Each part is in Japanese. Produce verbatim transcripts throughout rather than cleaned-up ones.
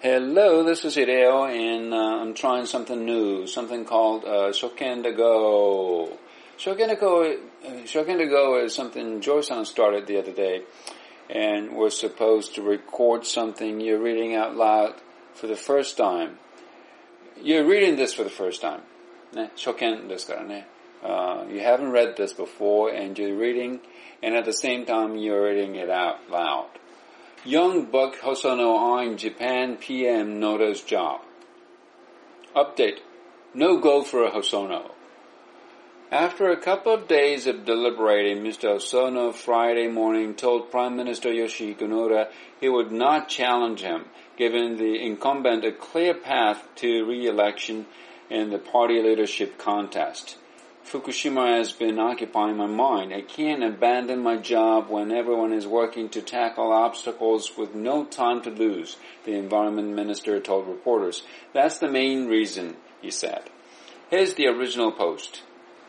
Hello, this is Hideo, and uh, I'm trying something new, something called uh, Shoken to Go. Shoken to Go, uh, Shoken to Go is something Joy-san started the other day, and we're supposed to record something you're reading out loud for the first time. You're reading this for the first time. ね、Shoken ですからね。Uh, you haven't read this before, and you're reading, and at the same time you're reading it out loud.Young Buck Hosono eyeing Japan P M Noda's job. Update. No go for a Hosono. After a couple of days of deliberating, Mister Hosono Friday morning told Prime Minister Yoshihiko Noda he would not challenge him, giving the incumbent a clear path to re-election in the party leadership contest.Fukushima has been occupying my mind. I can't abandon my job when everyone is working to tackle obstacles with no time to lose, the environment minister told reporters. That's the main reason, he said. Here's the original post.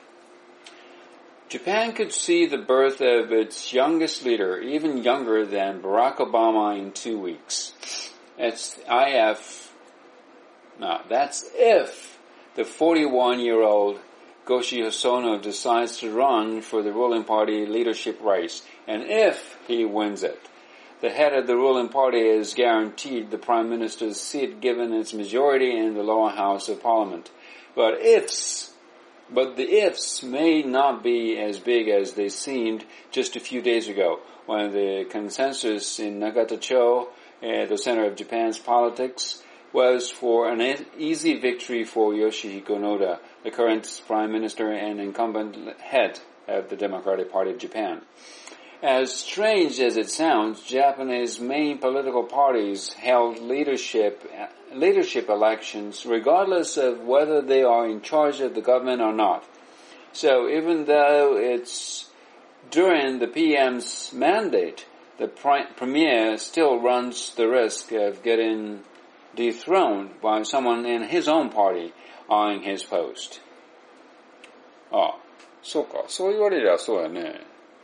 Japan could see the birth of its youngest leader, even younger than Barack Obama, in two weeks. It's I F, no, that's if the forty-one-year-old Goshi Hosono decides to run for the ruling party leadership race, and if he wins it, the head of the ruling party is guaranteed the Prime Minister's seat given its majority in the lower house of Parliament. But ifs, but the ifs may not be as big as they seemed just a few days ago, when the consensus in Nagata-cho, at the center of Japan's politics, was for an easy victory for Yoshihiko Noda, the current Prime Minister and incumbent head of the Democratic Party of Japan. As strange as it sounds, Japanese main political parties held leadership leadership elections regardless of whether they are in charge of the government or not. So even though it's during the P M's mandate, the Premier still runs the risk of getting dethroned by someone in his own party eyeing his post. ああ、そうか。そう言われりゃそうやね。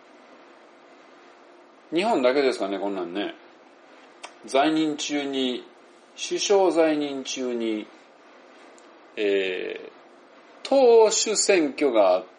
日本だけですかね、こんなんね。在任中に、首相在任中に、えー、党首選挙があって、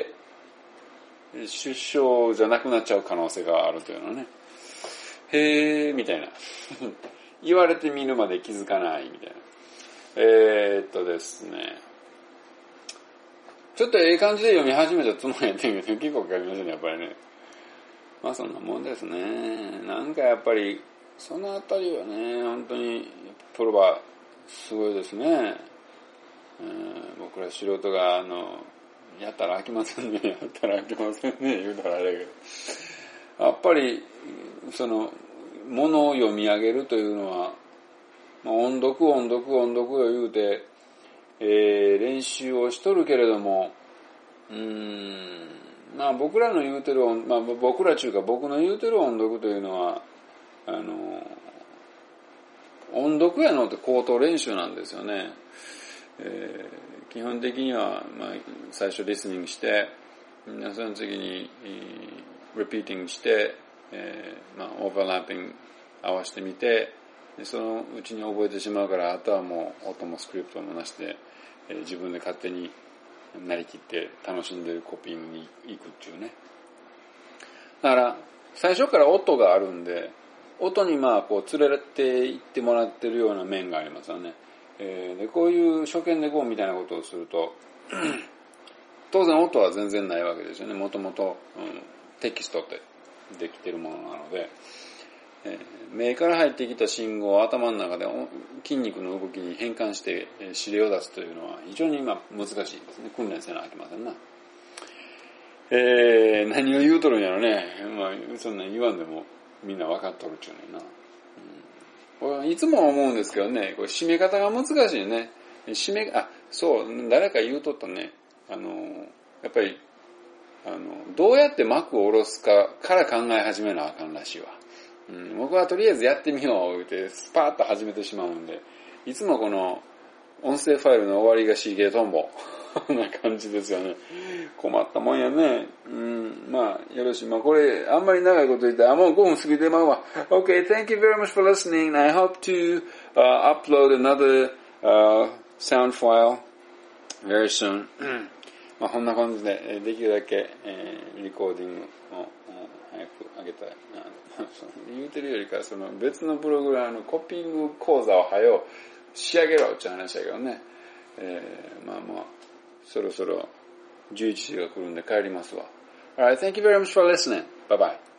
首相じゃなくなっちゃう可能性があるというのね。へー、みたいな。言われてみるまで気づかないみたいな。えー、っとですね。ちょっとええ感じで読み始めたつもりやってんけど、結構かかりましたね、やっぱりね。まあそんなもんですね。なんかやっぱり、そのあたりはね、本当に、プロはすごいですね。えー、僕ら素人が、あの、やったら飽きませんね、やったら飽きませんね、言うたらあれやけど。やっぱり、その、ものを読み上げるというのは、まあ、音読音読音読を言うて、えー、練習をしとるけれども、うーん、まあ僕らの言うてる音、まあ僕ら中か僕の言うてる音読というのは、あの、音読やのって口頭練習なんですよね。えー、基本的には、まあ、最初リスニングして、その次に、リピーティングして、えー、まあ、オーバーラッピング合わせてみて、でそのうちに覚えてしまうから、あとはもう音もスクリプトもなしで、えー、自分で勝手になりきって楽しんでるコピーに行くっていうね。だから、最初から音があるんで、音にまあ、こう、連れて行ってもらってるような面がありますよね。えー、で、こういう初見でこうみたいなことをすると、当然音は全然ないわけですよね。もともとテキストってできてるものなので、えー、目から入ってきた信号を頭の中で筋肉の動きに変換して指令を出すというのは非常に今難しいですね。訓練せなきゃいけませんな。えー、何を言うとるんやろね。まあ、そんなん言わんでもみんな分かっとるっちゅうねんな。うん、いつも思うんですけどね、これ締め方が難しいね。締め、あ、そう、誰か言うとったね。あの、やっぱり、あの、どうやって幕を下ろすかから考え始めなあかんらしいわ。うん、僕はとりあえずやってみようって、スパーッと始めてしまうんで、いつもこの音声ファイルの終わりがシーゲートンボな感じですよね。困ったもんやね。うん、まあ、よろしい。まあ、これ、あんまり長いこと言って、あ、もうごふん過ぎてまうわ。Okay, thank you very much for listening. I hope to uh, upload another uh, sound file very soon. まあこんな感じでできるだけ、えー、リコーディングを早く上げたいな。言うてるよりかその別のプログラムのコピング講座を早う仕上げろって話だけどね。えー、まあまあそろそろじゅういちじが来るんで帰りますわ。Alright, thank you very much for listening. Bye bye.